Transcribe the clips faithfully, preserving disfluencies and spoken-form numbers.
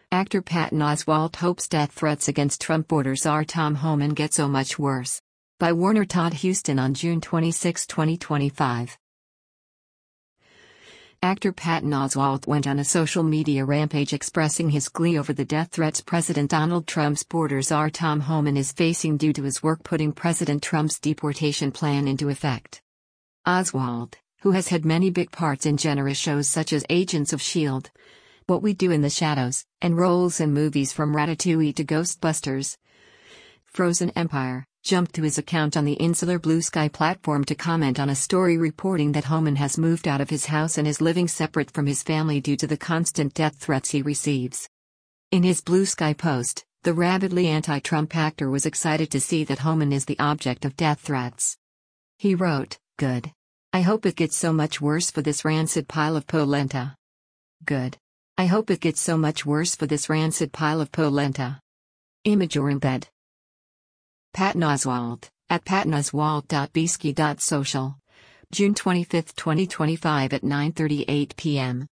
Actor Patton Oswalt hopes death threats against Trump border czar Tom Homan get so much worse. By Warner Todd Huston on June twenty-sixth, twenty twenty-five. Actor Patton Oswalt went on a social media rampage expressing his glee over the death threats President Donald Trump's border czar Tom Homan is facing due to his work putting President Trump's deportation plan into effect. Oswalt, who has had many big parts in generous shows such as Agents of S H I E L D, What We Do in the Shadows, and roles in movies from Ratatouille to Ghostbusters, Frozen Empire, jumped to his account on the insular Blue Sky platform to comment on a story reporting that Homan has moved out of his house and is living separate from his family due to the constant death threats he receives. In his Blue Sky post, the rabidly anti-Trump actor was excited to see that Homan is the object of death threats. He wrote, "Good. I hope it gets so much worse for this rancid pile of polenta. Good. I hope it gets so much worse for this rancid pile of polenta." Image or embed. Patton Oswalt, at patton oswalt dot bisky dot social. June twenty-fifth, twenty twenty-five at nine thirty-eight p m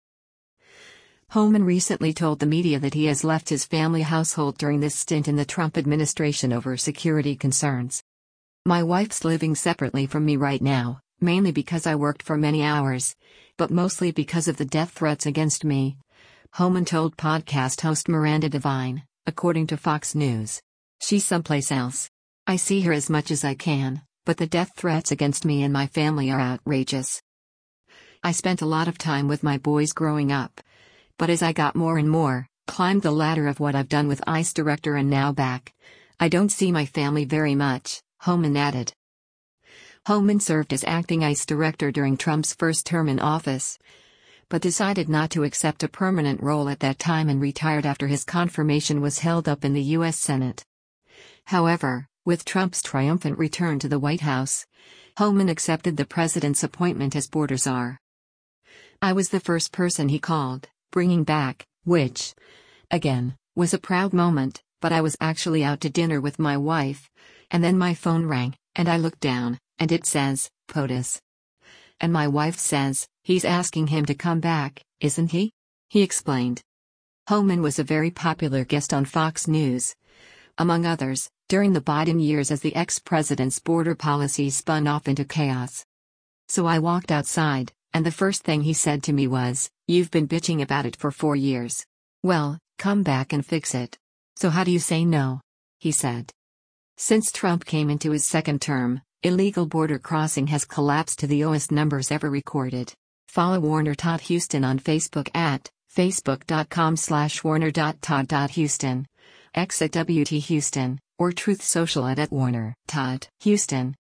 Homan recently told the media that he has left his family household during this stint in the Trump administration over security concerns. "My wife's living separately from me right now, mainly because I worked for many hours, but mostly because of the death threats against me," Homan told podcast host Miranda Devine, according to Fox News. "She's someplace else. I see her as much as I can, but the death threats against me and my family are outrageous. I spent a lot of time with my boys growing up, but as I got more and more, climbed the ladder of what I've done with ICE director and now back, I don't see my family very much," Homan added. Homan served as acting ICE director during Trump's first term in office, but decided not to accept a permanent role at that time and retired after his confirmation was held up in the U S Senate. However, with Trump's triumphant return to the White House, Homan accepted the president's appointment as border czar. "I was the first person he called, bringing back, which, again, was a proud moment, but I was actually out to dinner with my wife, and then my phone rang, and I looked down, and it says, POTUS. And my wife says, he's asking him to come back, isn't he?" he explained. Homan was a very popular guest on Fox News, among others, during the Biden years as the ex-president's border policy spun off into chaos. "So I walked outside, and the first thing he said to me was, 'You've been bitching about it for four years. Well, come back and fix it. So how do you say no?' he said." Since Trump came into his second term, illegal border crossing has collapsed to the lowest numbers ever recorded. Follow Warner Todd Huston on Facebook at facebook.com slash warner.todd.huston, X at W T Huston, or Truth Social at, at Warner Todd Huston.